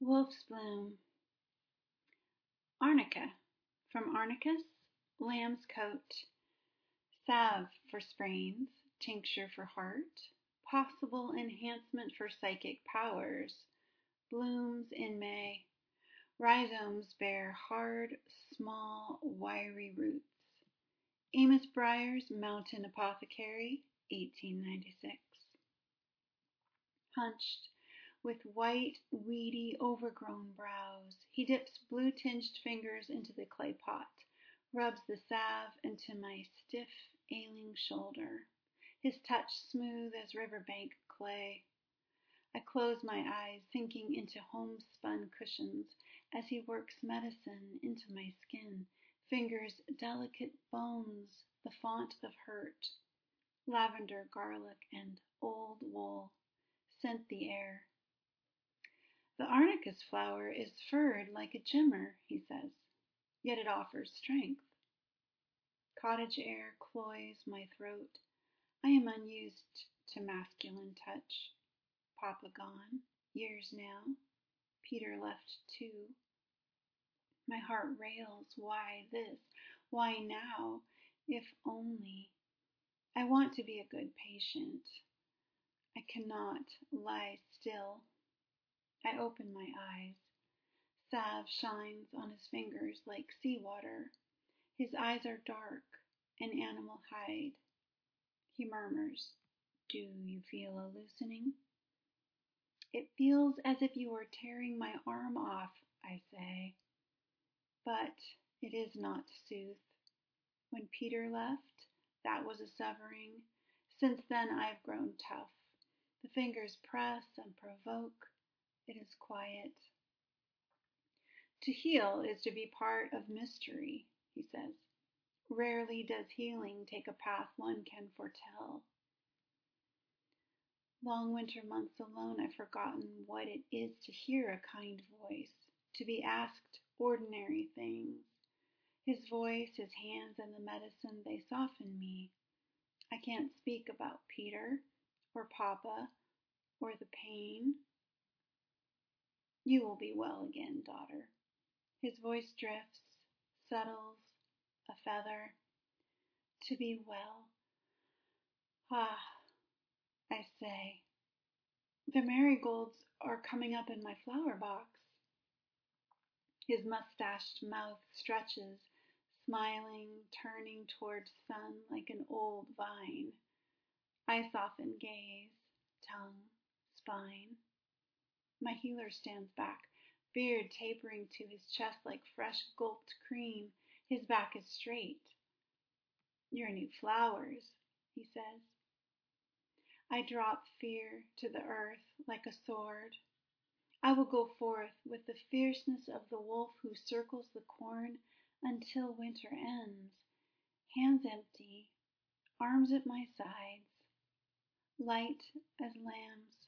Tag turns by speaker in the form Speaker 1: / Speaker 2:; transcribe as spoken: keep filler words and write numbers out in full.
Speaker 1: Wolf's Bloom. Arnica. From Arnicus, lamb's coat. Salve for sprains, tincture for heart, possible enhancement for psychic powers. Blooms in May. Rhizomes bear hard, small, wiry roots. Amos Brier's Mountain Apothecary, eighteen ninety-six. Hunched, with white, weedy, overgrown brows, he dips blue-tinged fingers into the clay pot, rubs the salve into my stiff, ailing shoulder, his touch smooth as riverbank clay. I close my eyes, sinking into homespun cushions as he works medicine into my skin, fingers delicate bones, the font of hurt. Lavender, garlic, and old wool scent the air. The arnicus flower is furred like a gimmer, he says, yet it offers strength. Cottage air cloys my throat. I am unused to masculine touch. Papa gone, years now. Peter left too. My heart rails, why this? Why now? If only. I want to be a good patient. I cannot lie still. I open my eyes. Salve shines on his fingers like seawater. His eyes are dark, an animal hide. He murmurs, "Do you feel a loosening?" "It feels as if you were tearing my arm off," I say. But it is not to soothe. When Peter left, that was a severing. Since then I've grown tough. The fingers press and provoke. It is quiet. To heal is to be part of mystery, he says. Rarely does healing take a path one can foretell. Long winter months alone, I've forgotten what it is to hear a kind voice, to be asked ordinary things. His voice, his hands, and the medicine, they soften me. I can't speak about Peter, or Papa, or the pain. You will be well again, daughter. His voice drifts, settles, a feather. To be well. Ah, I say. The marigolds are coming up in my flower box. His mustached mouth stretches, smiling, turning towards sun like an old vine. I soften gaze, tongue, spine. My healer stands back, beard tapering to his chest like fresh gulped cream. His back is straight. Your new flowers, he says. I drop fear to the earth like a sword. I will go forth with the fierceness of the wolf who circles the corn until winter ends, hands empty, arms at my sides, light as lambs